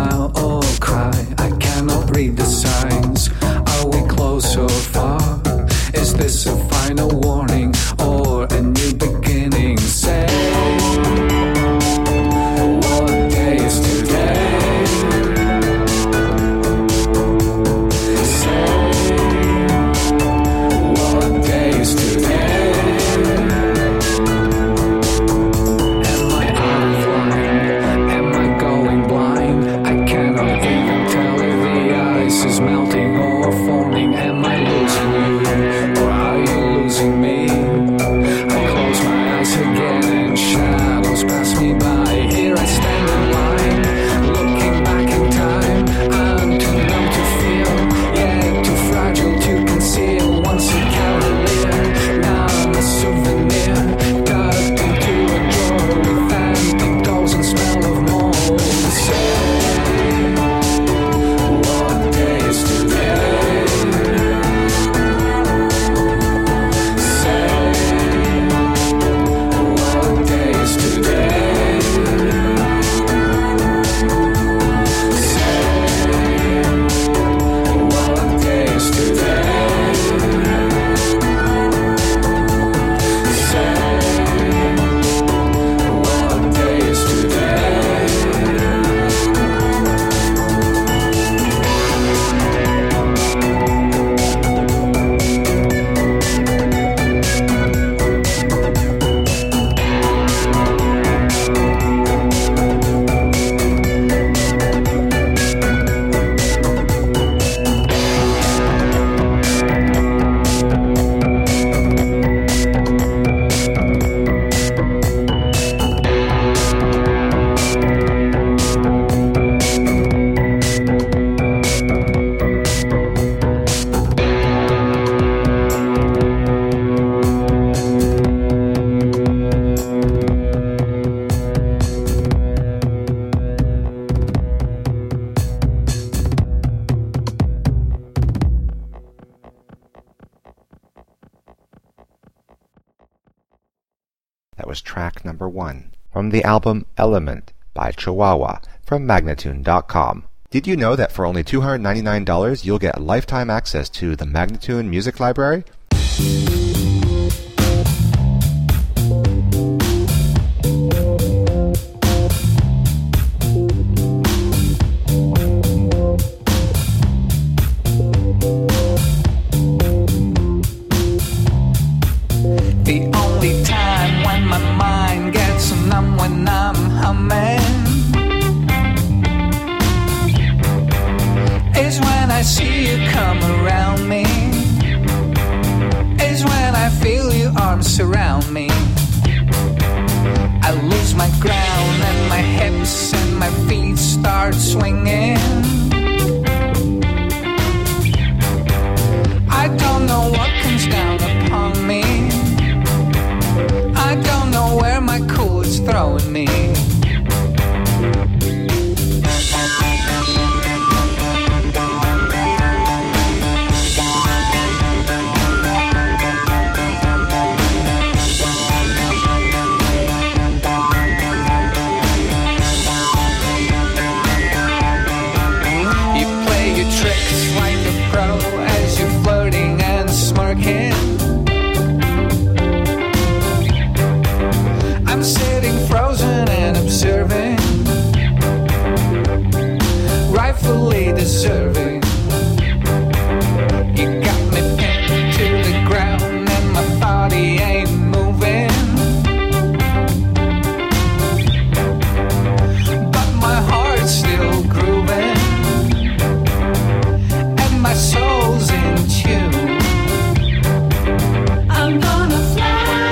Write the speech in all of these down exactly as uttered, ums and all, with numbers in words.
smile or cry, I cannot read the signs. Are we close or far? Is this a final warning or a new beginning? Say, what day is today? Say, what day is today? Am I out of line? Am I going blind? I cannot even tell if the ice is melting or forming. Am I losing you? Or are you losing me? I close my eyes again and shadows pass me by. Here I stand in line, looking back in time. I'm too numb to feel, yet too fragile to conceal. Once a cavalier, now I'm a souvenir, tucked into a drawer with empty dolls and smell of mold. Say, what day is today? That was track number one from the album Element by Chihuahua from Magnatune dot com. Did you know that for only two hundred ninety-nine dollars you'll get lifetime access to the Magnatune Music Library? The only time when my mind gets numb when I'm humming is when I see you come around me, is when I feel your arms surround me. I lose my ground and my hips and my feet start swinging. I don't know what comes down upon me. I don't know where my cool is throwing me. You play your tricks like a pro as you're flirting and smirking. I'm sitting frozen and observing, rightfully deserving. You got me pinned to the ground and my body ain't moving, but my heart's still grooving and my soul's in tune. I'm gonna fly.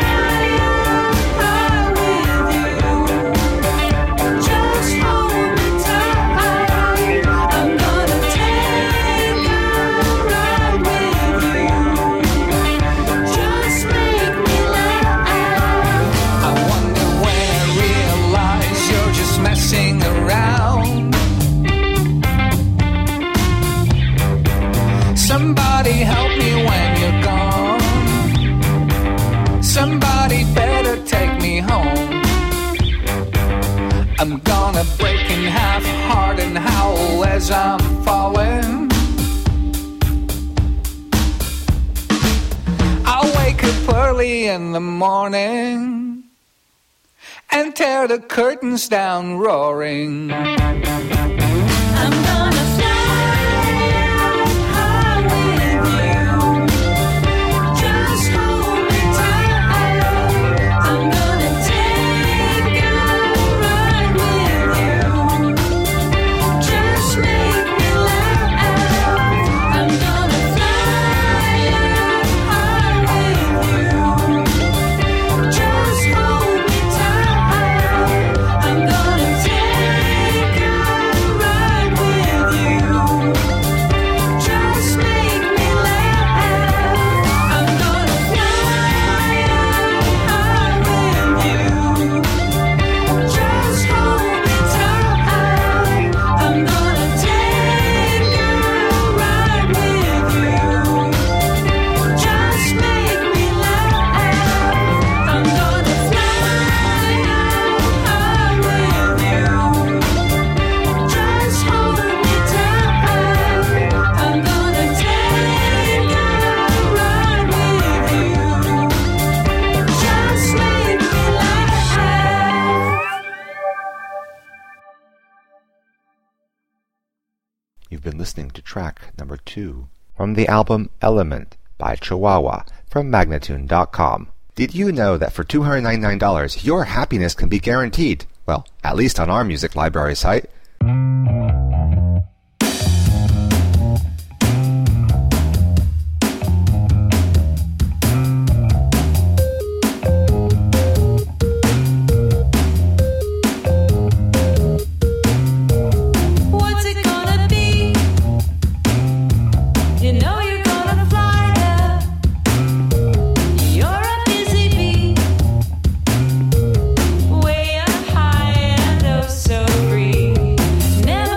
Somebody help me when you're gone. Somebody better take me home. I'm gonna break in half, hard and howl as I'm falling. I'll wake up early in the morning and tear the curtains down roaring. I'm gonna fly high with you. Just hold me tight. I'm gonna take a ride with you. Just make me laugh. I'm gonna fly high with you. Just hold me tight. I'm gonna take a ride with you. Just make me laugh. I'm gonna fly high with you. Just hold me tight. I'm gonna take a ride with you. Just make me laugh. I'm gonna fly high with you. Just hold me tight. I'm gonna take a ride with you. Just make me laugh. You've been listening to track number two from the album Element by Chihuahua from Magnatune dot com. Did you know that for two hundred ninety-nine dollars your happiness can be guaranteed? Well, at least on our music library site. What's it gonna be? You know you're gonna fly up. You're a busy bee, way up high and oh so free. Never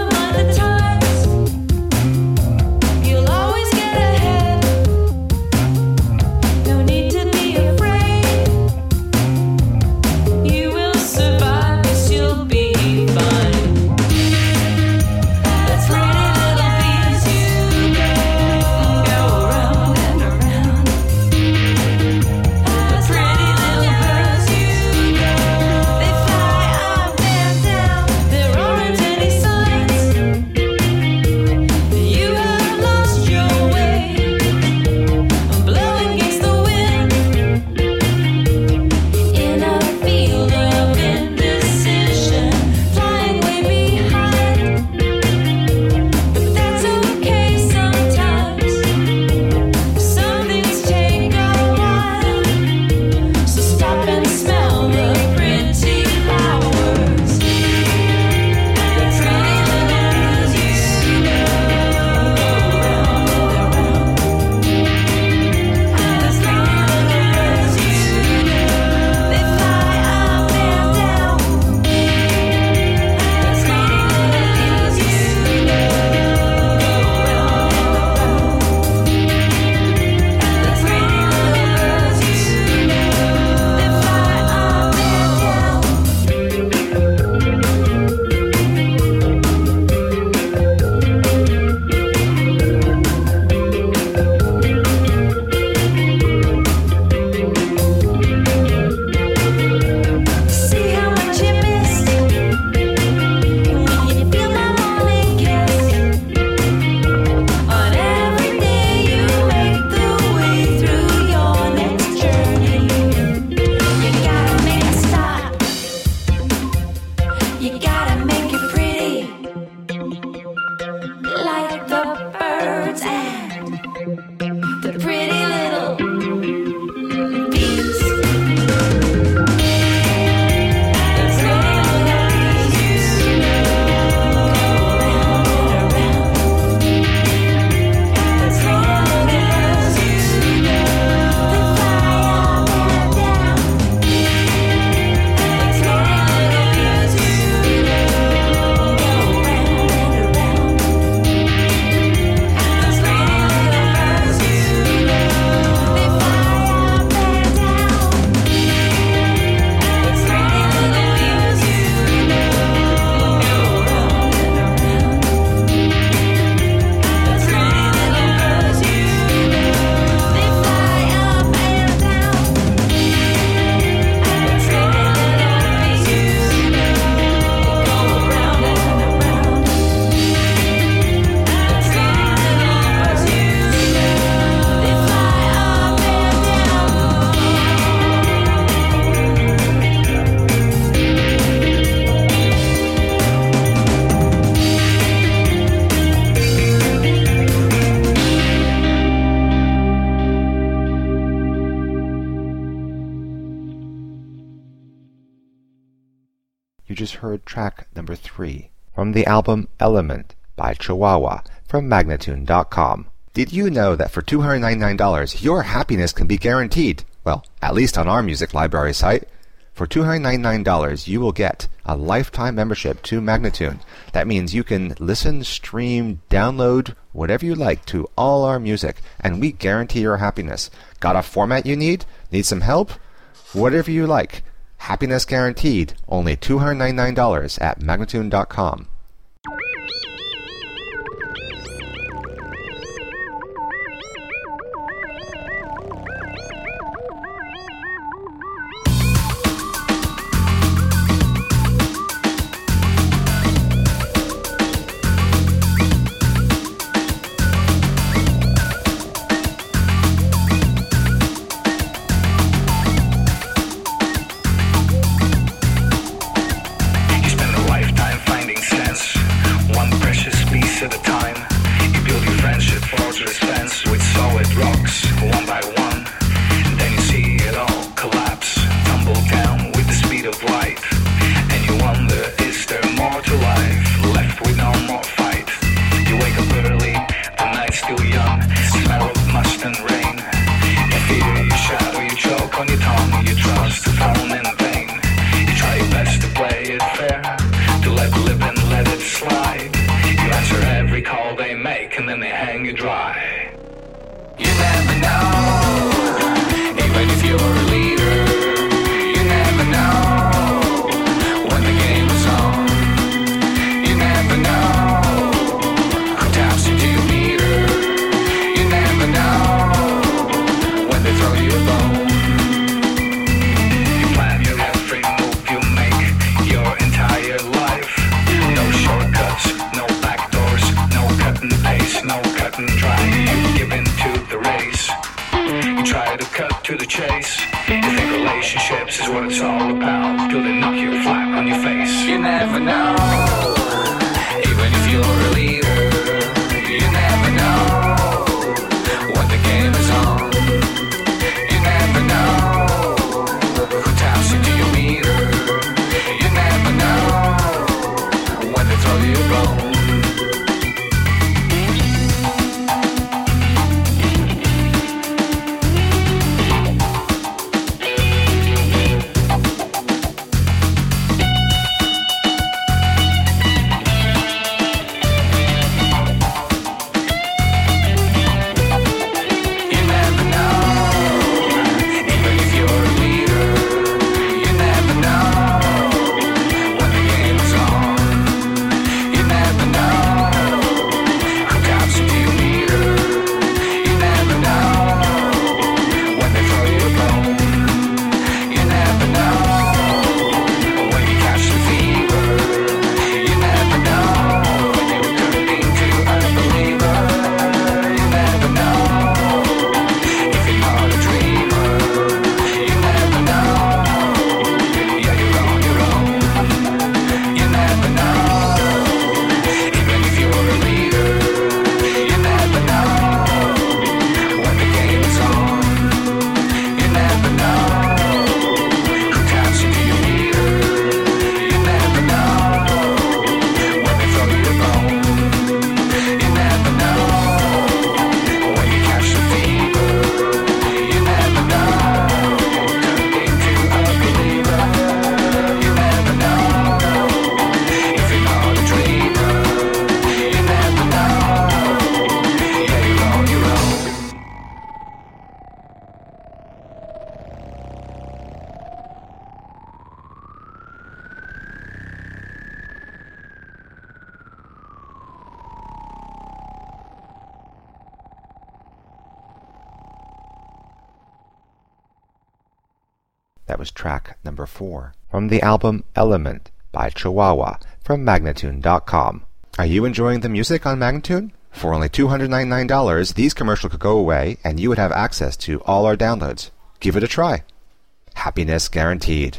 You just heard track number three from the album Element by Chihuahua from Magnatune dot com. Did you know that for two hundred ninety-nine dollars your happiness can be guaranteed? Well, at least on our music library site. For two hundred ninety-nine dollars you will get a lifetime membership to Magnatune. That means you can listen, stream, download, whatever you like to all our music, and we guarantee your happiness. Got a format you need? Need some help? Whatever you like. Happiness guaranteed. Only two hundred ninety-nine dollars at Magnatune dot com. That was track number four from the album Element by Chihuahua from Magnatune dot com. Are you enjoying the music on Magnatune? For only two hundred ninety-nine dollars, these commercials could go away and you would have access to all our downloads. Give it a try. Happiness guaranteed.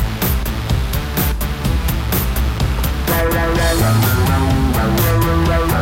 Wow, wow, wow, wow, wow, wow, wow, wow, wow.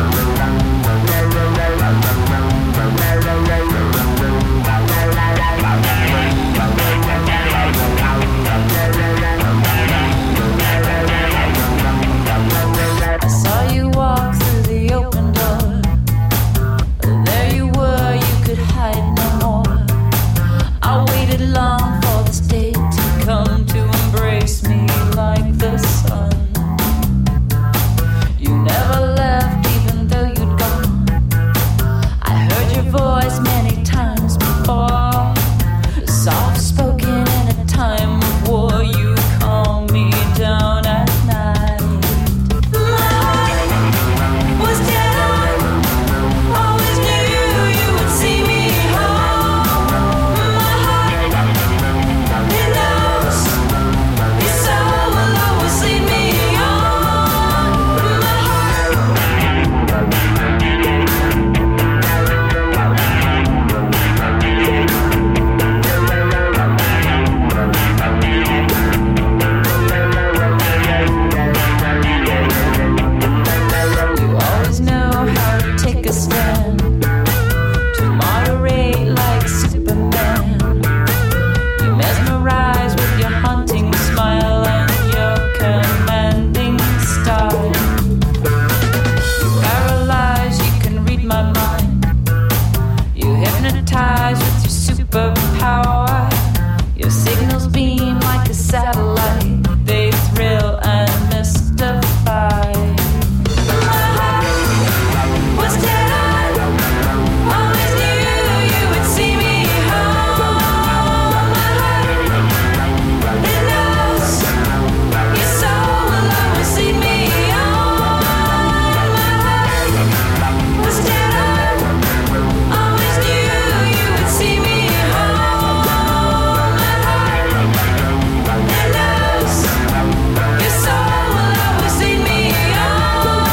hypnotized with your superpower. Your signals beam like a satellite. They thrill and mystify. My heart was dead. Always knew you would see me home. My heart, it knows your soul will always lead me on. My heart was dead. Always knew you would see me home. My heart, it knows your soul will always lead me on.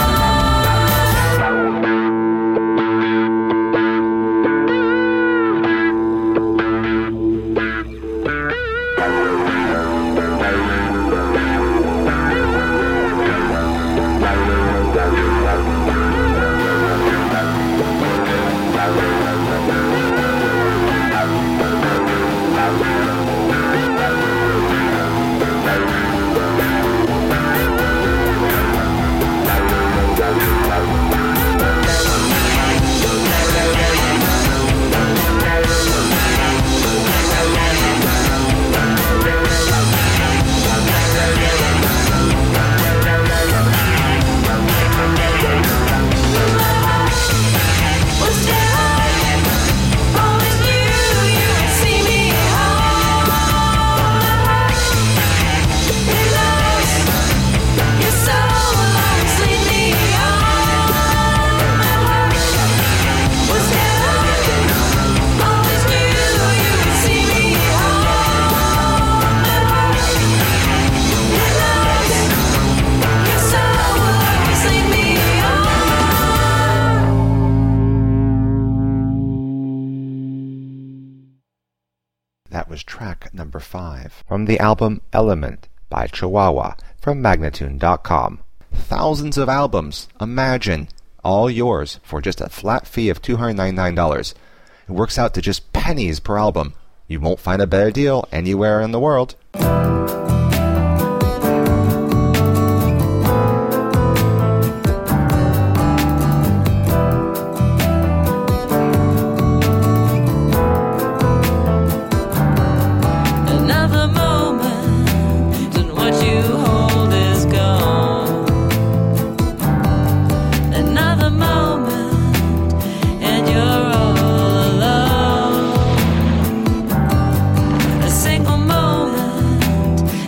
Was dead. Always knew you would see me home. It knows your soul will always lead me on. My heart was dead. Always knew you would see me home. My heart, it knows your soul will always lead me on. That was track number five from the album Element by Chihuahua from Magnatune dot com. Thousands of albums, imagine, all yours for just a flat fee of two hundred ninety-nine dollars. It works out to just pennies per album. You won't find a better deal anywhere in the world. Another moment, and what you hold is gone. Another moment, and you're all alone. A single moment,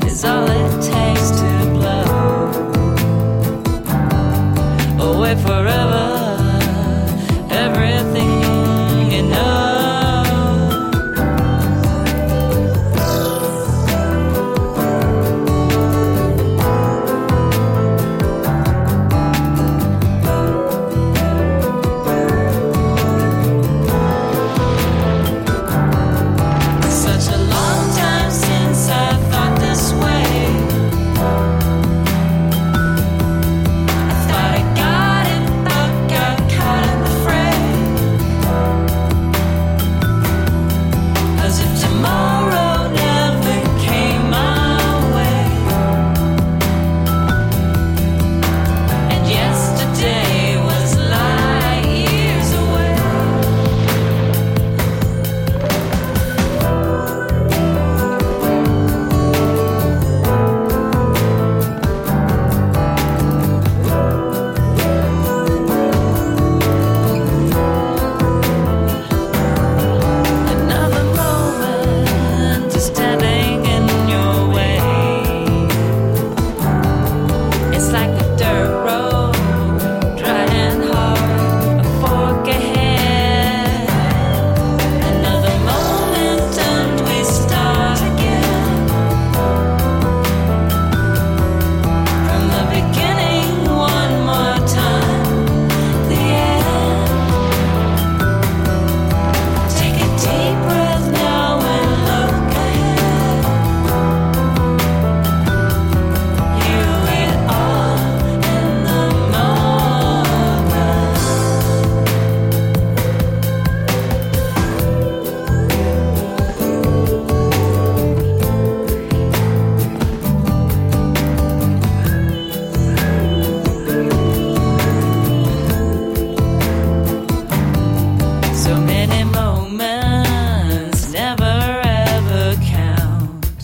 many moments never ever count.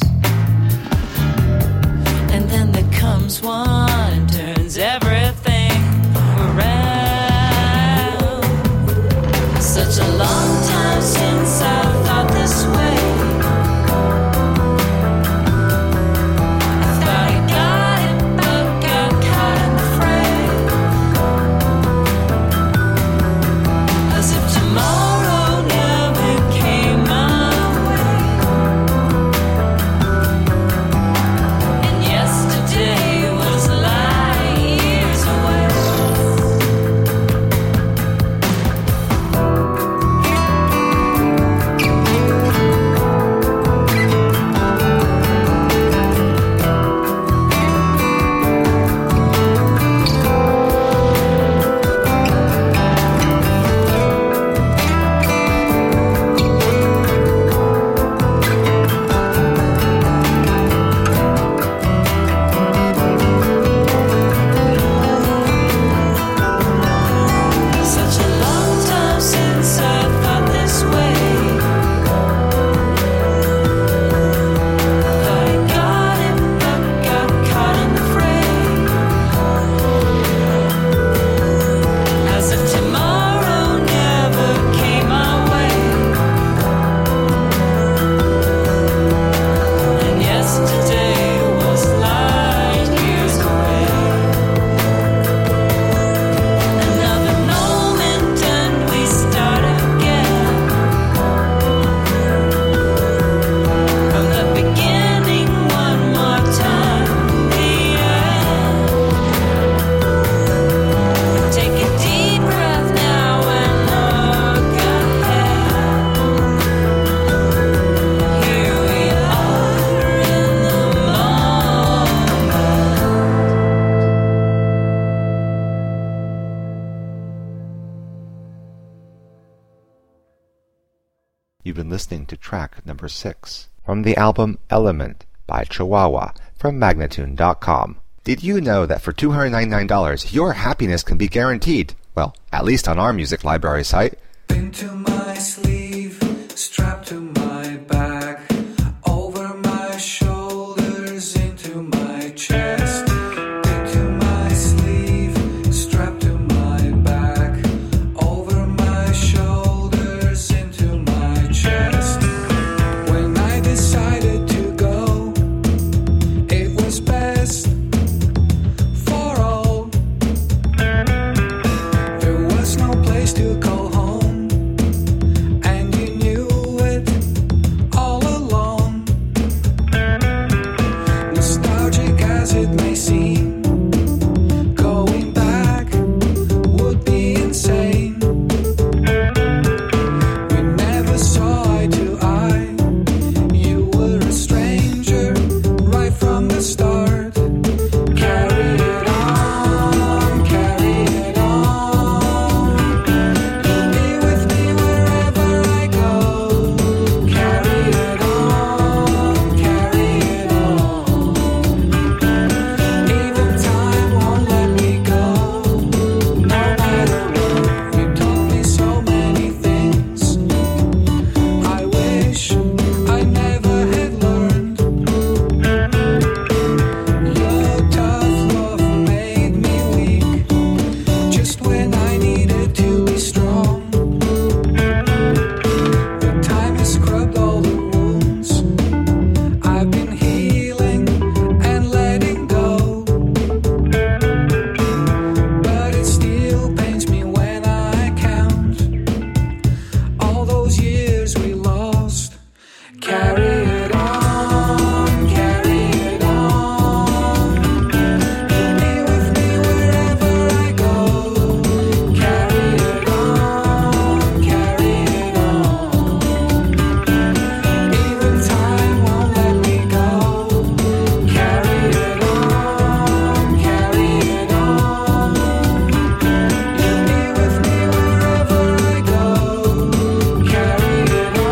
And then there comes one and turns everything around. Such a long time since I thought this way. I thought I got it, but got caught in the fray. As if tomorrow never came my way. And yesterday was light years away. Such a long time since I thought this way. Thought I got it, but got caught in the fray. As if tomorrow never came my way. And yesterday was light years away. Another moment and we start again. From the beginning, one more time, the end. Take a deep breath now and look ahead. Here we are in the moment. You've been listening to track number six from the album Element by Chihuahua from Magnatune dot com. Did you know that for two hundred ninety-nine dollars your happiness can be guaranteed? Well, at least on our music library site. Into my sleeve, strapped to my back, over my shoulders, into my chest. Into my sleeve, strapped to my back, over my shoulders, into my chest. When I decided to go, it was best for all. There was no place to call home, and you knew it all along. Nostalgic as it may seem, going back would be insane. We never saw eye to eye. You were a stranger right from the start. Carry it on, carry it on. You'll be with me wherever I go. Carry it on, carry it on. Even time won't let me go. No matter what, you taught me so many things I wish I never had learned. Your tough love made me weak, just when I needed to be strong. The time has scrubbed all the wounds I've been healing and letting go. But it still pains me when I count all those years we lost. Carry it on, carry it on. You'll be with me wherever I go. Carry it on, carry it on. Even time won't let me go. Carry it on, carry it on. You'll be with me wherever I go. Carry it on, carry it on.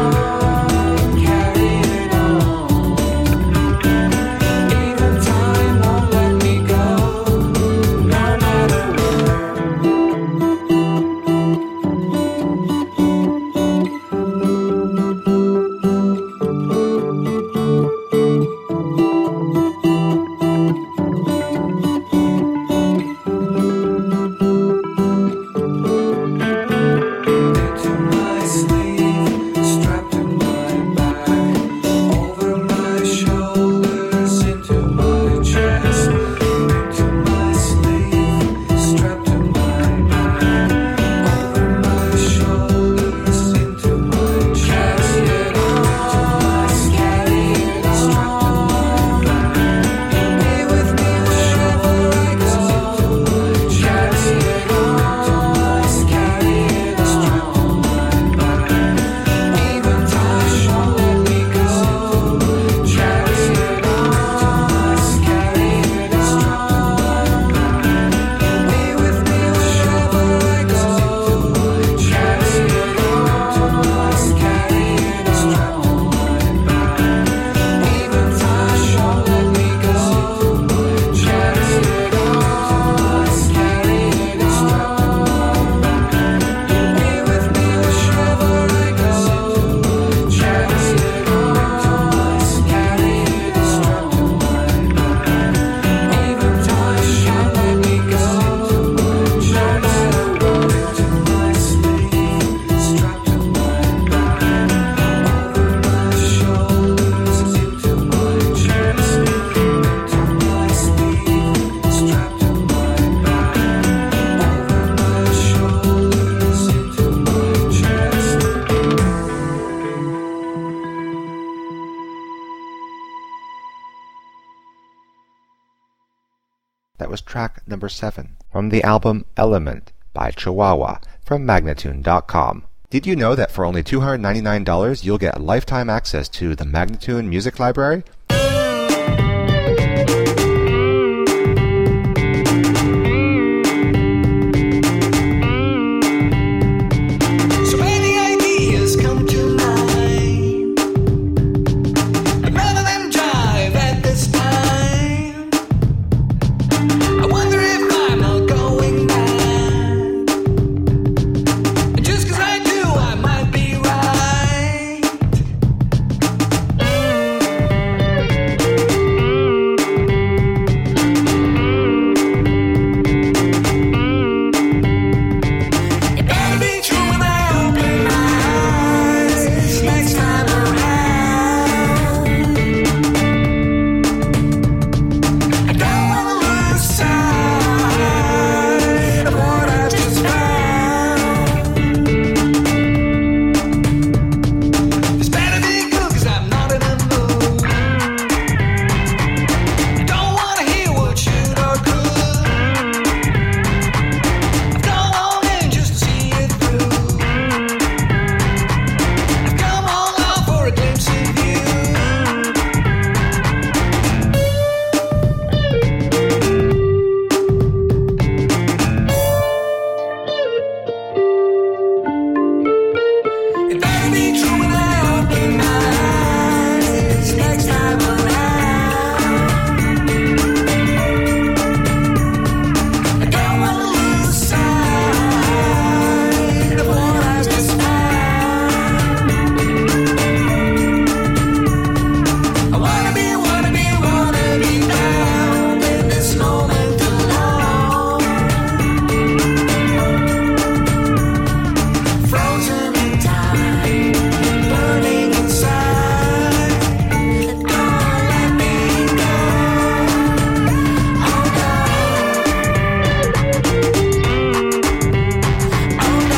was track number seven from the album Element by Chihuahua from Magnatune dot com. Did you know that for only two hundred ninety-nine dollars you'll get lifetime access to the Magnatune Music Library? So many ideas come to mind, but none of them jive at this time. I wonder if I'm not going mad, and just 'cause I do, I might be right. It better be true when I open my eyes next time around. I don't wanna lose sight of what I've just found. This better be good 'cause I'm not in the mood. I don't wanna hear what should or could. I've come all in just to see it through. I've come all out for a glimpse of you. It better be true when I open my eyes next time around. I don't wanna lose sight of what I've just found. I wanna be, wanna be, wanna be found in this moment alone. Frozen in time, burning inside. Don't let me go. Oh no. Oh no.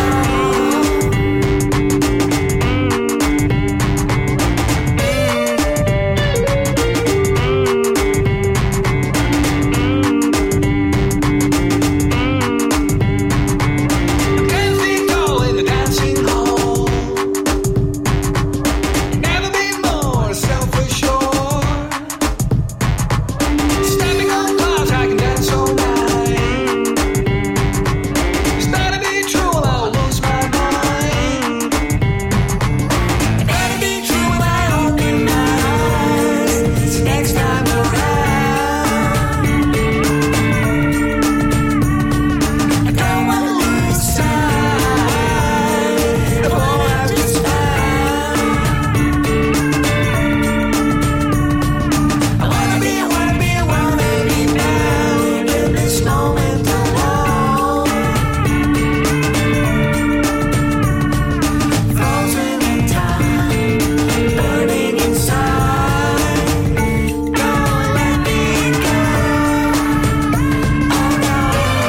Ten feet tall in the dancing hall. Never been more self-assured. Stepping on clouds, I can dance all night. This better be true, or I'll lose my mind. It better be true when I open my eyes next time around. I don't wanna lose sight of what I've just found. I wanna be, wanna be, wanna be found in this moment alone. Frozen in time, burning inside. Don't let me go. Oh no.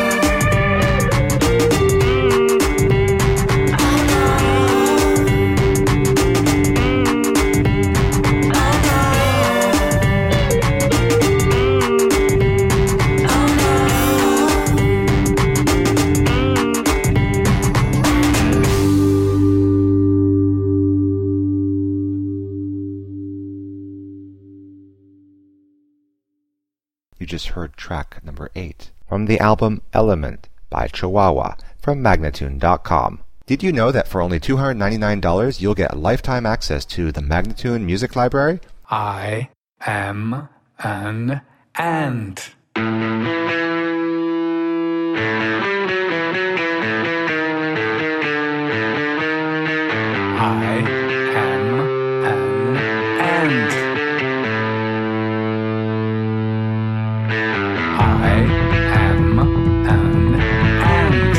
You just heard track number eight from the album Element by Chihuahua from Magnatune dot com. Did you know that for only two hundred ninety-nine dollars you'll get lifetime access to the Magnatune Music Library? I am an ant. I am an ant. I am an ant.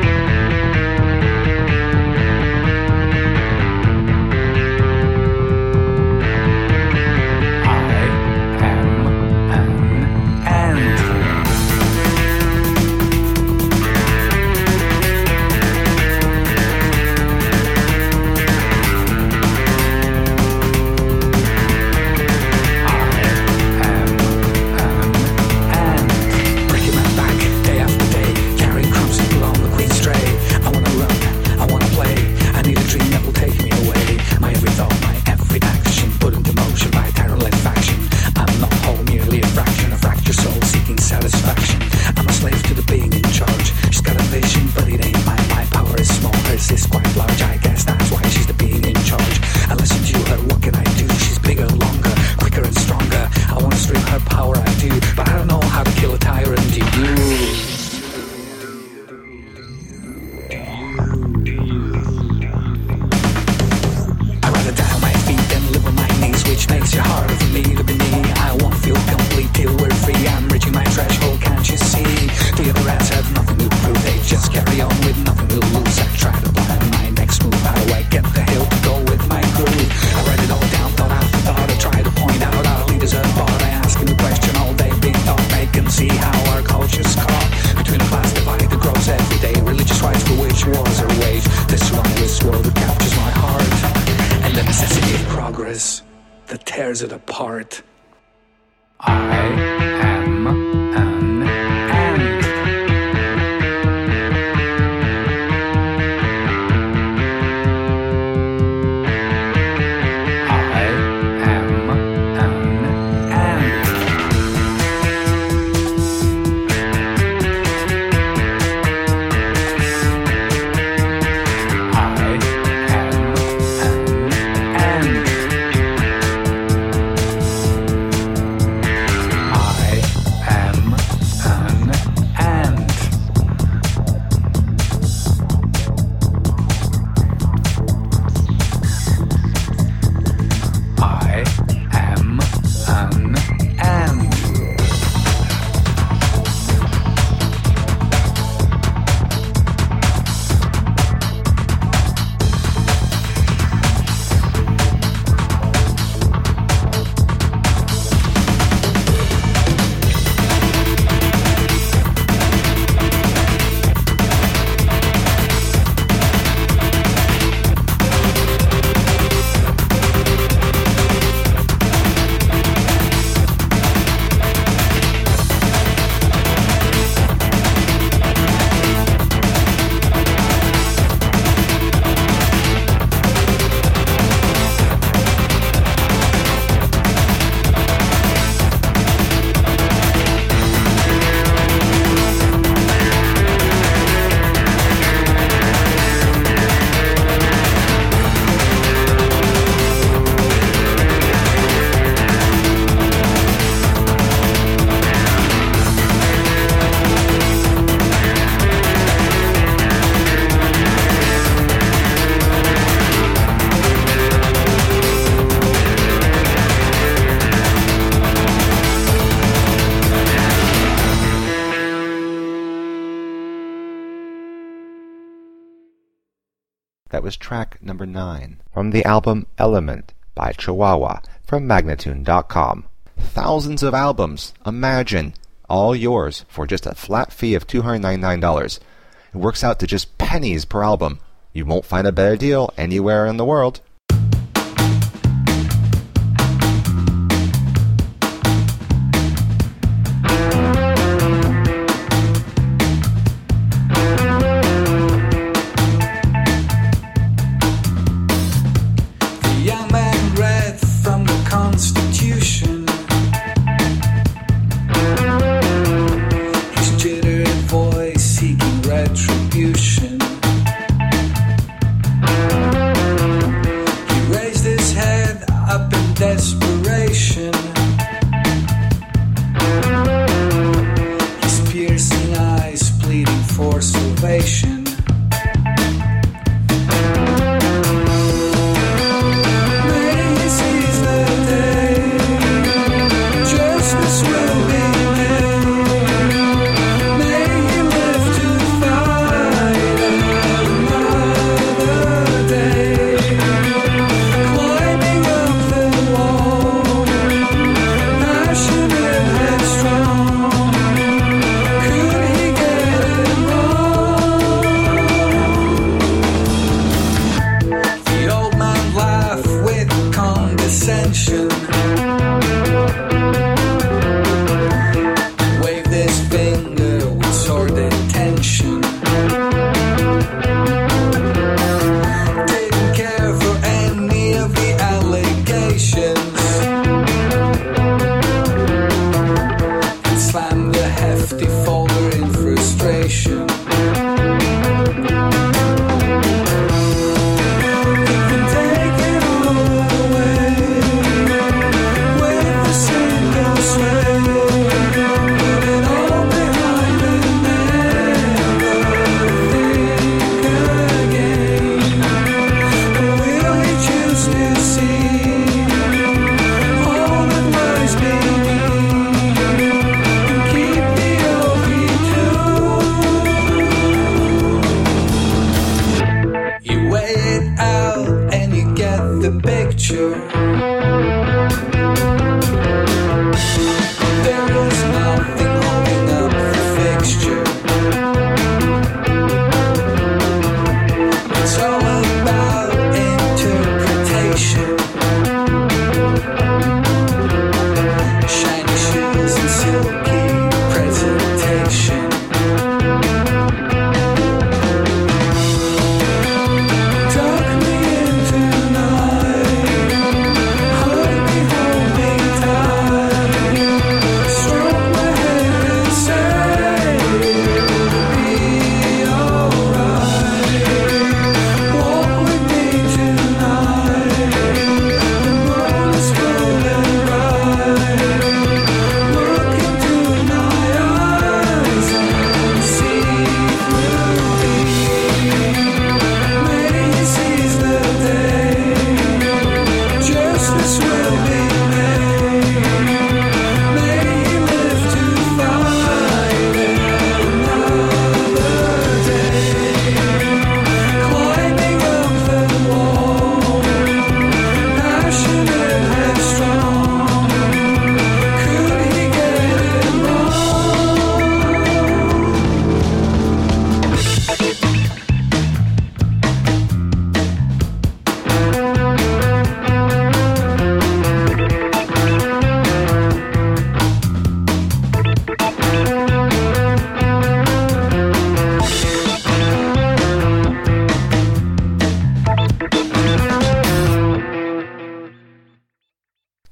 I am an ant. force that tears it apart. I am an ant. I am an ant. I am an ant. I am an ant. I am an ant. That was track number nine from the album Element by Chihuahua from Magnatune dot com. Thousands of albums, imagine, all yours for just a flat fee of two hundred ninety-nine dollars. It works out to just pennies per album. You won't find a better deal anywhere in the world. The young man read from the Constitution. His jittered voice seeking retribution. He raised his head up in desperation. His piercing eyes pleading for salvation. May he seize the day, justice will be made. May he live to fight another day. Climbing up the wall, passionate and strong. Could he get it wrong? The old man laughed with condescension. Waved his finger with sordid tension. Didn't care for any of the allegations. And slammed the hefty folder in frustration. You can take it all away with a single sway. Put it all behind and never think again. Or will we choose to see all that lies beneath and keep the O P two? You weigh it out and you get the picture. There is nothing holding up the fixture. It's all about interpretation.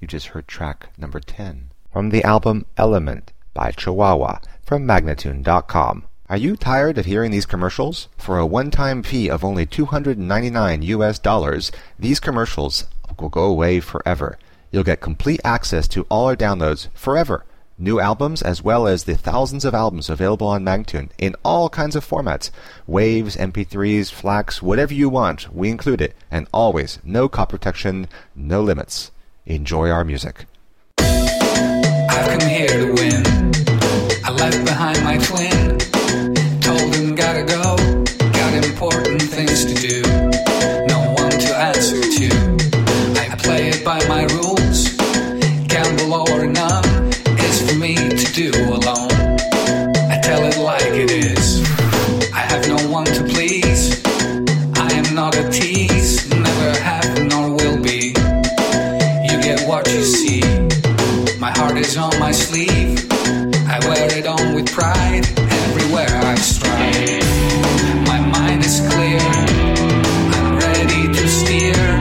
You just heard track number ten. From the album Element by Chihuahua from Magnatune dot com. Are you tired of hearing these commercials? For a one-time fee of only two hundred ninety-nine U S dollars, these commercials will go away forever. You'll get complete access to all our downloads forever. New albums as well as the thousands of albums available on Magnatune in all kinds of formats. Waves, M P threes, FLACs, whatever you want, we include it. And always, no copy protection, no limits. Enjoy our music. I've come here to win. I left behind my twin. Told him gotta go. Got important things to do. No one to answer to. I play it by my rules. Gamble or none is for me to do alone. I tell it like it is. I have no one to please. I am not a tease. Never have nor will be. You get what you see. My heart is on my sleeve. I wear it on with pride. Everywhere I stride. My mind is clear. I'm ready to steer.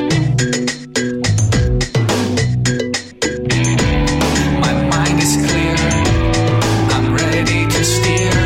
My mind is clear. I'm ready to steer.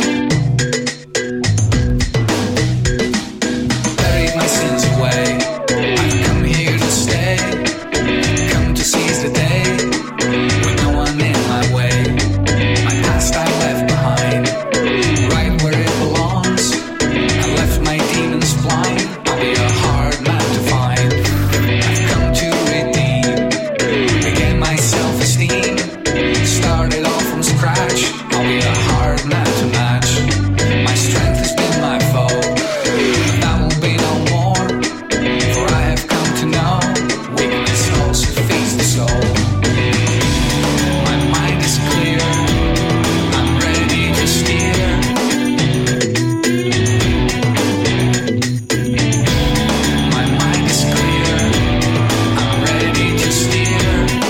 Buried my sins away. I've come here to stay. Come to seize the day. With no one in my way. My past I left behind. Right where it belongs. I left my demons blind. I'll be a hard man to find. I've come to redeem. Regain my self-esteem. Started off from scratch. I'll be a hard man to match. My strength has been my foe. But that will be no more. For I have come to know. Weakness also feeds the soul. My mind is clear. I'm ready to steer. My mind is clear. I'm ready to steer.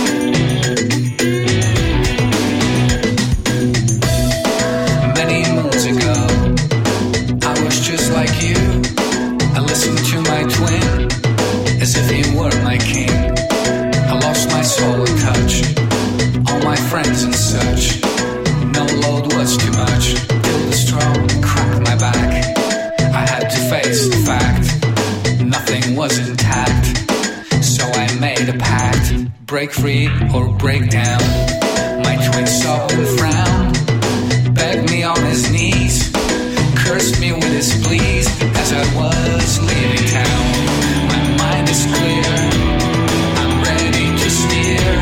Many moons ago, I was just like you. I listened to my twin as if he were my king. I lost my soul and touch, all my friends and such. No load was too much, till the straw cracked my back. I had to face the fact, nothing was intact. So I made a pact, break free or break down. My twin saw and frowned, begged me on his knees, cursed me with his pleas as I was leaving town. My mind is clear, I'm ready to steer.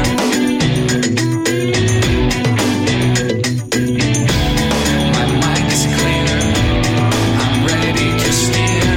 My mind is clear, I'm ready to steer.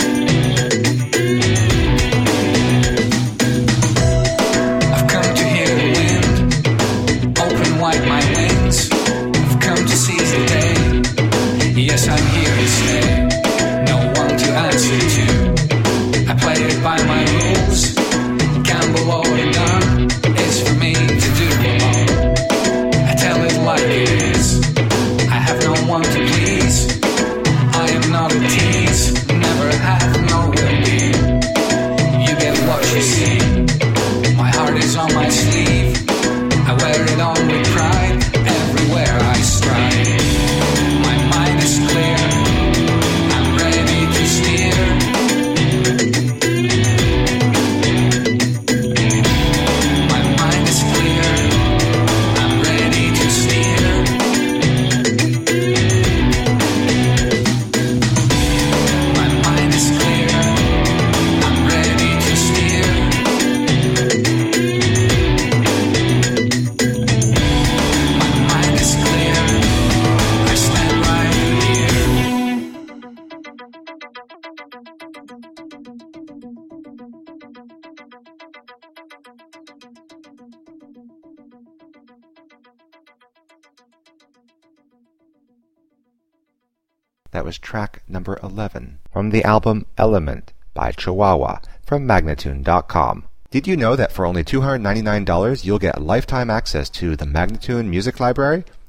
I've come to hear the wind, open wide my wings. I've come to seize the day. Yes, I'm here to stay. No one to answer to. I play it by my rules. Gamble or none is for me to do alone. I tell it like it is. I have no one to please. I am not a tease. Never have nor will be. You get what you see. My heart is on my sleeve. I wear it on with pride. Everywhere I stride. My mind is clear. I'm ready to steer. My mind is clear. I'm ready to steer. My mind is clear. I'm ready to steer. My mind is clear. I stand right here. That was track number eleven from the album Element by Chihuahua from Magnatune dot com. Did you know that for only two hundred ninety-nine dollars you'll get lifetime access to the Magnatune Music Library?